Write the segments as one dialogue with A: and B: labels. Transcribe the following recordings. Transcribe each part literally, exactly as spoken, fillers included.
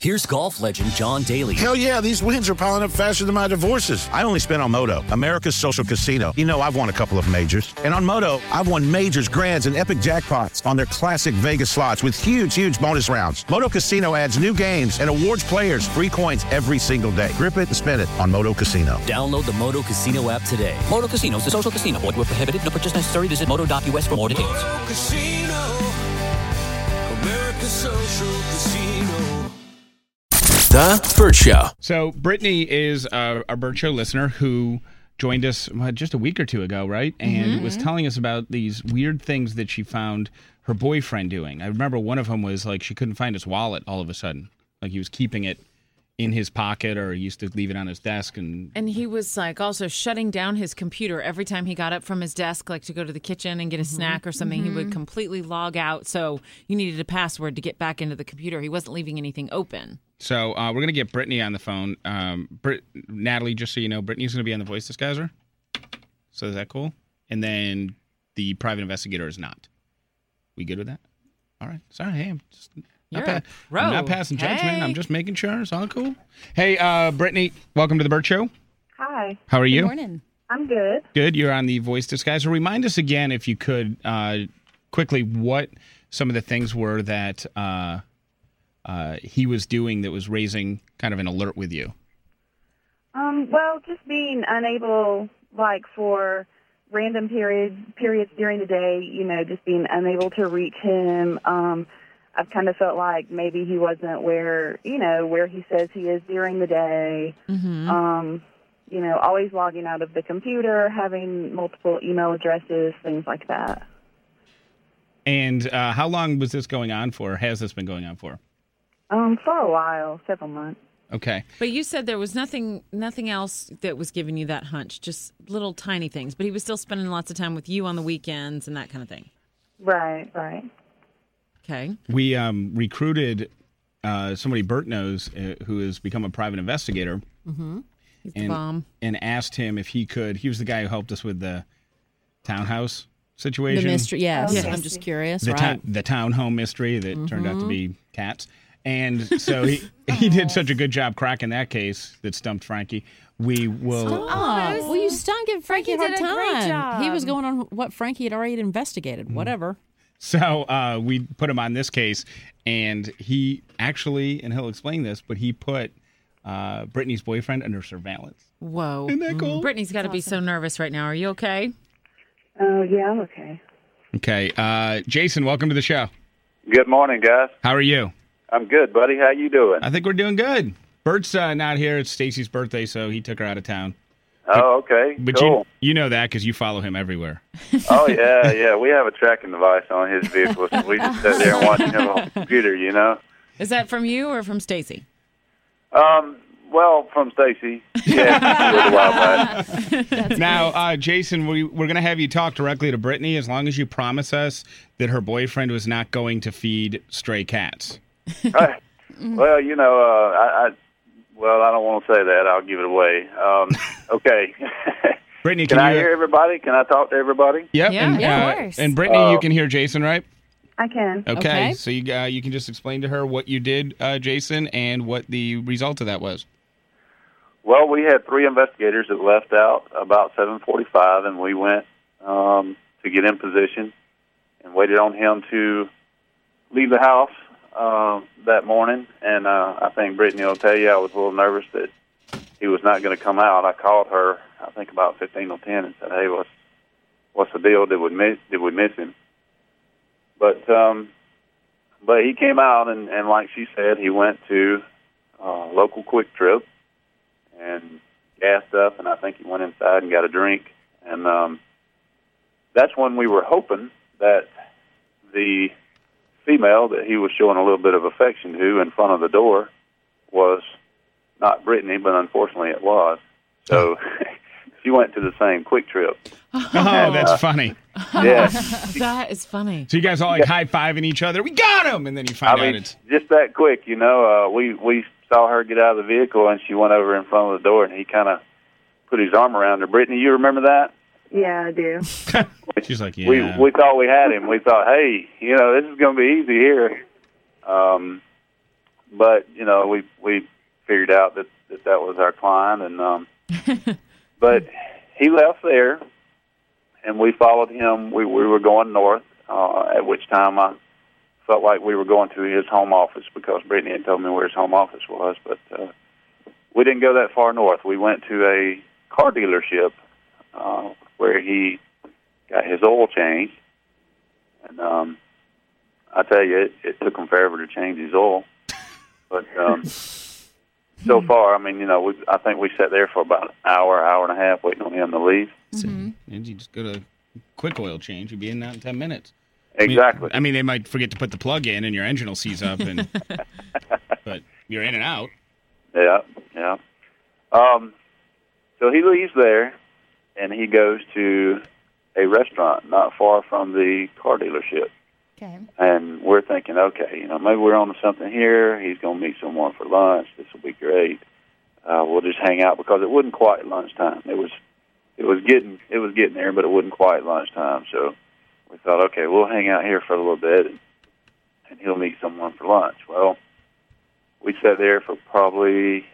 A: Here's golf legend John Daly.
B: Hell yeah, these wins are piling up faster than my divorces. I only spent on Moto, America's social casino. You know, I've won a couple of majors. And on Moto, I've won majors, grands, and epic jackpots on their classic Vegas slots with huge, huge bonus rounds. Moto Casino adds new games and awards players free coins every single day. Grip it and spin it on Moto Casino.
A: Download the Moto Casino app today. Moto Casino is a social casino. Void where prohibited. No purchase necessary. Visit moto dot u s for more details.
C: Moto Casino, America's social casino.
D: The Burt Show.
E: So Brittany is a, a Burt Show listener who joined us uh, just a week or two ago, right? And
F: Mm-hmm.
E: was telling us about these weird things that she found her boyfriend doing. I remember one of them was like she couldn't find his wallet all of a sudden. Like he was keeping it in his pocket or he used to leave it on his desk. And
F: And he was like also shutting down his computer every time he got up from his desk, like to go to the kitchen and get a
G: Mm-hmm.
F: snack or something. He would completely log out. So you needed a password to get back into the computer. He wasn't leaving anything open.
E: so uh, we're going to get Brittany on the phone. Um, Brit- Natalie, just so you know, Brittany's going to be on the voice disguiser. So is that cool? And then the private investigator is not. We good with that? All right. Sorry. Hey, I'm just...
F: You're
E: Not
F: a
E: pa-
F: pro.
E: I'm not passing judgment.
F: Hey.
E: I'm just making sure it's all cool. Hey, uh, Brittany, welcome to the Burt Show.
G: Hi,
E: How are you?
H: Good morning.
G: I'm good.
E: Good. You're on the voice disguiser. Remind us again, if you could, uh, quickly, what some of the things were that uh, uh, he was doing that was raising kind of an alert with you.
G: Um, well, just being unable, like for random periods periods during the day, you know, just being unable to reach him. Um, I've kind of felt like maybe he wasn't where, you know, where he says he is during the day.
F: Mm-hmm.
G: Um, you know, always logging out of the computer, having multiple email addresses, things like that.
E: And uh, how long was this going on for? Has this been going on for?
G: Um, for a while, several months.
E: Okay.
F: But you said there was nothing nothing else that was giving you that hunch, just little tiny things. But he was still spending lots of time with you on the weekends and that kind of thing.
G: Right, right.
F: Okay.
E: We um, recruited uh, somebody Burt knows uh, who has become a private investigator.
F: Mm-hmm. He's the
E: and,
F: bomb.
E: and asked him if he could. He was the guy who helped us with the townhouse situation.
H: The mystery, yes.
G: Yes.
H: I'm just curious,
E: the,
H: right?
E: ta- the townhome mystery that turned out to be cats. And so he, he did such a good job cracking that case that stumped Frankie. We will.
H: Oh, will you stop giving Frankie,
I: Frankie
H: a hard
I: did a great
H: time?
I: job.
H: He was going on what Frankie had already investigated. Whatever.
E: So uh, we put him on this case, and he actually, and he'll explain this, but he put uh, Brittany's boyfriend under surveillance.
F: Whoa.
E: Isn't that cool?
F: Brittany's got to be so nervous right now. Are you okay?
G: Oh, yeah, I'm okay.
E: Okay. Uh, Jason, welcome to the show.
J: Good morning, guys.
E: How are you?
J: I'm good, buddy. How you doing?
E: I think we're doing good. Bert's uh, not here. It's Stacy's birthday, so he took her out of town.
J: Oh, okay.
E: But
J: cool.
E: you you know that because you follow him everywhere.
J: Oh, yeah, yeah. We have a tracking device on his vehicle, so we just sit there and watch him on the computer, you know?
F: Is that from you or from Stacy?
J: Um, well, from Stacy. Yeah, a little while back.
E: Now, uh, Jason, we, we're going to have you talk directly to Brittany as long as you promise us that her boyfriend was not going to feed stray cats.
J: Uh, well, you know, uh, I, I well, I don't want to say that. I'll give it away. Um, okay.
E: Brittany,
J: can,
E: can
J: I
E: you
J: hear everybody? Can I talk to everybody?
E: Yep.
F: Yeah,
E: and,
F: yeah,
E: uh,
I: of course.
E: And Brittany,
J: Uh,
E: you can hear Jason, right?
G: I can.
E: Okay.
H: Okay.
E: So you uh, you can just explain to her what you did, uh, Jason, and what the result of that was.
J: Well, we had three investigators that left out about seven forty-five, and we went um, to get in position and waited on him to leave the house uh, that morning. And uh, I think Brittany will tell you I was a little nervous that he was not going to come out. I called her, I think about fifteen oh ten, and said, "Hey, what's what's the deal? Did we miss did we miss him?" But um, but he came out, and, and like she said, he went to uh, local Quick Trip and gassed up, and I think he went inside and got a drink. And um, that's when we were hoping that the female that he was showing a little bit of affection to in front of the door was not Brittany, but unfortunately it was. So she went to the same Quick Trip.
E: Oh,
J: And,
E: that's
J: uh,
E: funny.
J: Yeah.
F: That is funny.
E: So you guys all like high-fiving each other. We got him! And then you
J: I
E: find out
J: mean,
E: it's...
J: just that quick, you know. Uh, we we saw her get out of the vehicle, and she went over in front of the door, and he kind of put his arm around her. Brittany, you remember that?
G: Yeah, I do.
E: She's like, yeah.
J: We we thought we had him. We thought, hey, you know, this is going to be easy here. Um, but you know, we we figured out that that, that was our client, and um, but he left there, and we followed him. We we were going north, uh, at which time I felt like we were going to his home office because Brittany had told me where his home office was, but uh, we didn't go that far north. We went to a car dealership uh, where he got his oil changed, and um, I tell you, it, it took him forever to change his oil. But um, so far, I mean, you know, we, I think we sat there for about an hour, hour and a half waiting on him to leave.
E: Mm-hmm. And you just go to quick oil change, you'd be in that in ten minutes.
J: Exactly.
E: I mean, I mean, they might forget to put the plug in, and your engine will seize up, and but you're in and out.
J: Yeah, yeah. Um, so he leaves there, and he goes to a restaurant not far from the car dealership.
I: Okay.
J: And we're thinking, okay, you know, maybe we're on to something here. He's going to meet someone for lunch. This will be great. Uh, we'll just hang out because it wasn't quite lunchtime. It was, it was getting, it was getting there, but it wasn't quite lunchtime. So we thought, okay, we'll hang out here for a little bit, and, and he'll meet someone for lunch. Well, we sat there for probably,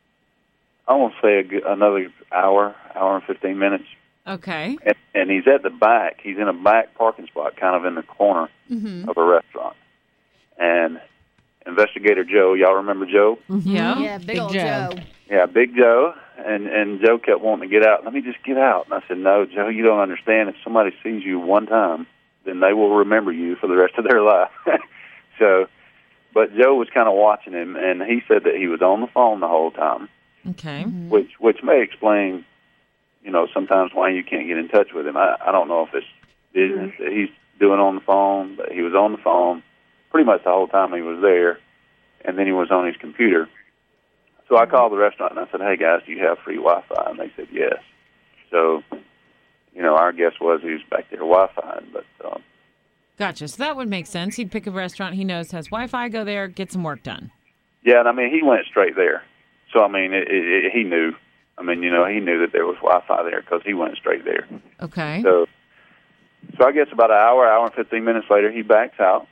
J: I won't say a, good- another hour, hour and fifteen minutes.
F: Okay.
J: And, and he's at the back. He's in a back parking spot, kind of in the corner
F: Mm-hmm.
J: of a restaurant. And Investigator Joe, y'all remember Joe?
F: Mm-hmm. Yeah.
I: Yeah, big, old Joe.
J: Yeah, Big Joe. And and Joe kept wanting to get out. Let me just get out. And I said, no, Joe, you don't understand. If somebody sees you one time, then they will remember you for the rest of their life. So, but Joe was kind of watching him, and he said that he was on the phone the whole time,
F: Okay.
J: which which may explain, you know, sometimes why you can't get in touch with him. I, I don't know if it's business that he's doing on the phone, but he was on the phone pretty much the whole time he was there, and then he was on his computer. So I called the restaurant and I said, hey, guys, do you have free Wi-Fi? And they said, yes. So, you know, our guess was he was back there Wi-Fi, but... Um,
F: Gotcha. So that would make sense. He'd pick a restaurant he knows has Wi-Fi, go there, get some work done.
J: yeah, and I mean, he went straight there. So, I mean, it, it, it, he knew. I mean, you know, he knew that there was Wi-Fi there because he went straight there.
F: Okay.
J: So, so I guess about an hour, hour and fifteen minutes later, he backs out.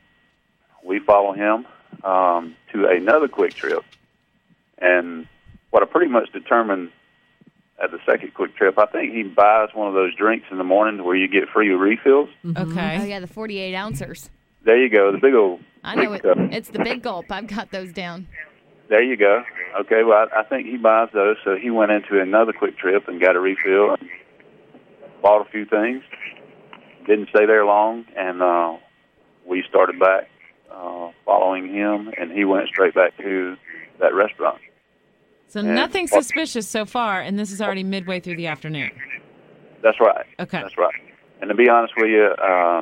J: We follow him um, to another quick trip. And what I pretty much determined at the second quick trip, I think he buys one of those drinks in the morning where you get free refills.
F: Okay.
I: Oh, yeah, the forty-eight ouncers.
J: There you go, the big old...
I: I know
J: big
I: it.
J: cup.
I: It's the big gulp. I've got those down.
J: There you go. Okay, well, I, I think he buys those, so he went into another quick trip and got a refill and bought a few things. Didn't stay there long, and uh, we started back uh, following him, and he went straight back to that restaurant.
F: So
J: And-
F: nothing suspicious so far, and this is already midway through the afternoon.
J: That's right.
F: Okay.
J: That's right. And to be honest with you, uh,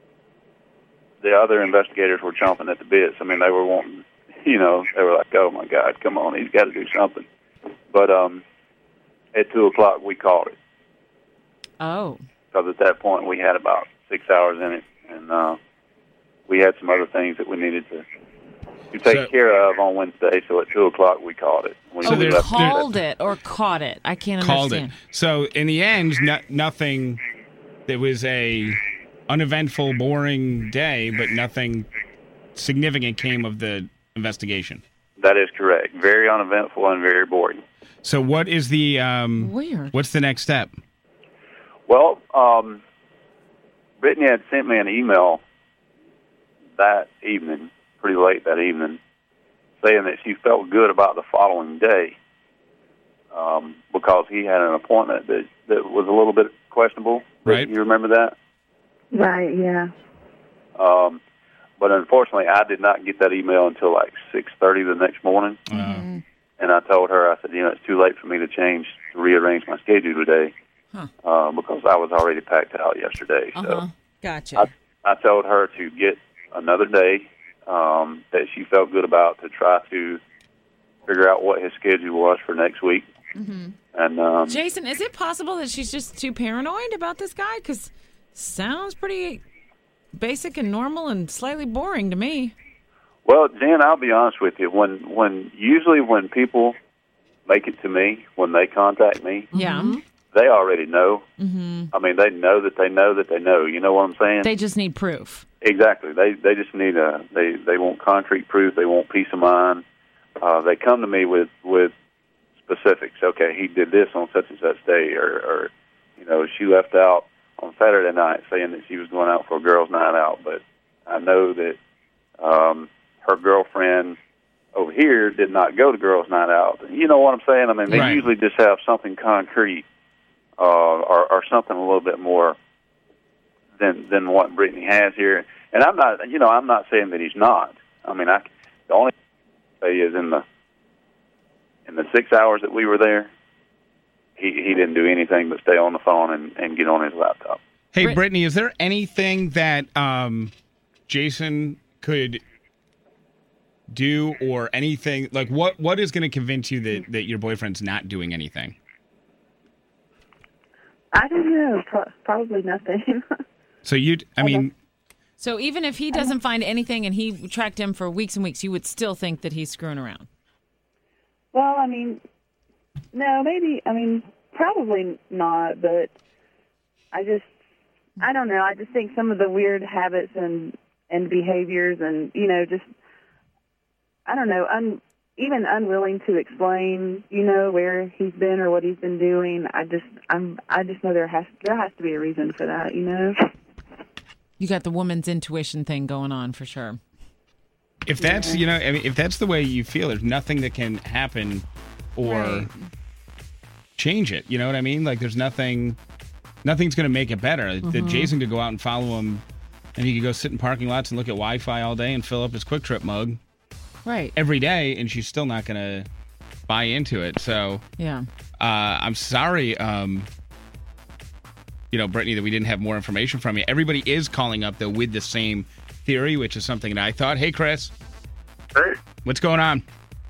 J: the other investigators were chomping at the bits. I mean, they were wanting, you know, they were like, oh, my God, come on, he's got to do something. But um, at two o'clock, we called it.
F: Oh.
J: Because at that point, we had about six hours in it, and uh, we had some other things that we needed to, to take
E: So-
J: care of on Wednesday. So at two o'clock, we called it. We
F: Oh,
E: So
F: we
E: there's-
J: left-
F: called it or caught it. I can't
E: Called
F: understand.
E: it. So in the end, no, nothing. There was a uneventful, boring day, but nothing significant came of the investigation.
J: That is correct. Very uneventful and very boring.
E: So what is the um,
F: Weird.
E: what's the next step?
J: Well, um, Brittany had sent me an email that evening, pretty late that evening, saying that she felt good about the following day um, because he had an appointment that, that was a little bit questionable.
E: Right.
J: You remember that?
G: Right, yeah.
J: Um, but unfortunately, I did not get that email until like six thirty the next morning.
E: Uh,
J: And I told her, I said, you know, it's too late for me to change, to rearrange my schedule today
F: Huh.
J: uh, because I was already packed out yesterday. So
F: Uh-huh. Gotcha.
J: I, I told her to get another day um, that she felt good about to try to figure out what his schedule was for next week.
F: Mm-hmm.
J: And um,
F: Jason, is it possible that she's just too paranoid about this guy? Because sounds pretty basic and normal and slightly boring to me.
J: well, Jen, I'll be honest with you. When when usually when people make it to me, when they contact me,
F: Yeah.
J: they already know.
F: Mm-hmm.
J: I mean, they know that they know that they know. You know what I'm saying?
F: They just need proof.
J: exactly. They they just need a they they want concrete proof. They want peace of mind. Uh, they come to me with with specifics. Okay, he did this on such and such day, or, or you know, she left out on Saturday night saying that she was going out for a girls' night out, but I know that um, her girlfriend over here did not go to girls' night out. You know what I'm saying? I mean, they
E: Right.
J: usually just have something concrete uh, or, or something a little bit more than than what Brittany has here. And I'm not, you know, I'm not saying that he's not. I mean, I the only thing I say is in the in the six hours that we were there, he he didn't do anything but stay on the phone and, and get on his laptop.
E: Hey,
F: Brit-
E: Brittany, is there anything that um, Jason could do or anything? Like, what, what is going to convince you that, that your boyfriend's not doing anything?
G: I don't know. Pro- probably nothing.
E: So you, I mean,
F: So even if he doesn't find anything and he tracked him for weeks and weeks, you would still think that he's screwing around.
G: Well, I mean, no, maybe. I mean, probably not. But I just, I don't know. I just think some of the weird habits and and behaviors, and you know, just I don't know, un, even unwilling to explain, you know, where he's been or what he's been doing. I just, I'm, I just know there has there has to be a reason for that, you know.
F: You got the woman's intuition thing going on for sure.
E: if that's, you know, I mean, if that's the way you feel, there's nothing that can happen or
F: Right.
E: change it. You know what I mean? Like, there's nothing, nothing's going to make it better. That
F: Mhm.
E: Jason could go out and follow him, and he could go sit in parking lots and look at Wi-Fi all day and fill up his Quick Trip mug
F: Right.
E: every day, and she's still not going to buy into it. So,
F: Yeah.
E: uh, I'm sorry, um, you know, Brittany, that we didn't have more information from you. Everybody is calling up, though, with the same theory, which is something that I thought. Hey, Chris.
K: Hey.
E: What's going on?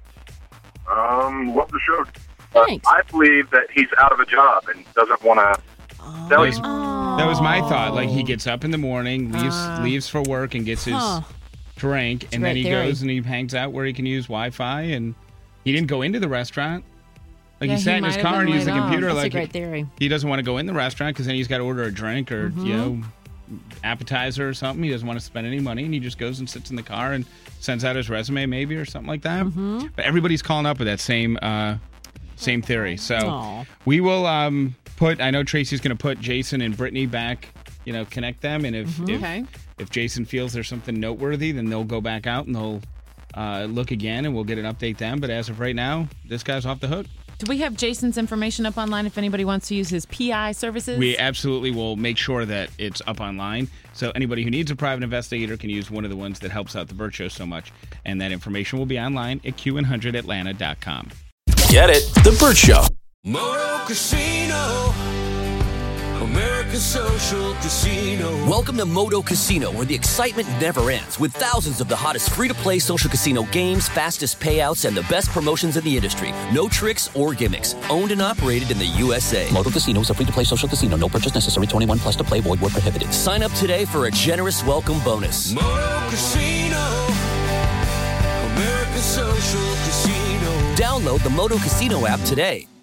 K: Um, love the show. Uh, I believe that he's out of a job and doesn't want to
E: That
K: sell
E: was,
K: you.
E: that was my thought. Like, he gets up in the morning, leaves
K: Uh,
E: leaves for work, and gets his
K: huh.
E: drink,
K: It's a
E: and then
K: great
E: he
K: theory.
E: goes and he hangs out where he can use Wi-Fi, and he didn't go into the restaurant. Like,
H: Yeah,
E: he sat
H: he
E: in his
H: might have
E: car
H: been
E: and used the
H: laid off.
E: computer.
H: That's a
E: like
H: great theory.
E: He doesn't want to go in the restaurant because then he's got to order a drink or,
H: Mhm.
E: you know, appetizer or something. He doesn't want to spend any money, and he just goes and sits in the car and sends out his resume maybe or something like that.
H: Mhm.
E: But everybody's calling up with that same uh, same theory. So
H: Aw.
E: we will um, put, I know Tracy's going to put Jason and Brittany back, you know, connect them. And if,
H: Mhm.
E: if,
H: Okay.
E: if Jason feels there's something noteworthy, then they'll go back out and they'll uh, look again, and we'll get an update then. But as of right now, this guy's off the hook.
F: Do we have Jason's information up online if anybody wants to use his P I services?
E: We absolutely will make sure that it's up online. So anybody who needs a private investigator can use one of the ones that helps out the Burt Show so much. And that information will be online at Q one hundred Atlanta dot com.
D: Get it? The Burt Show.
C: Moto Casino, America's social casino.
A: Welcome to Moto Casino, where the excitement never ends, with thousands of the hottest free-to-play social casino games, fastest payouts, and the best promotions in the industry. No tricks or gimmicks. Owned and operated in the U S A. Moto Casino is a free-to-play social casino. No purchase necessary. twenty-one plus to play. Void where prohibited. Sign up today for a generous welcome bonus.
C: Moto Casino, America's social casino.
A: Download the Moto Casino app today.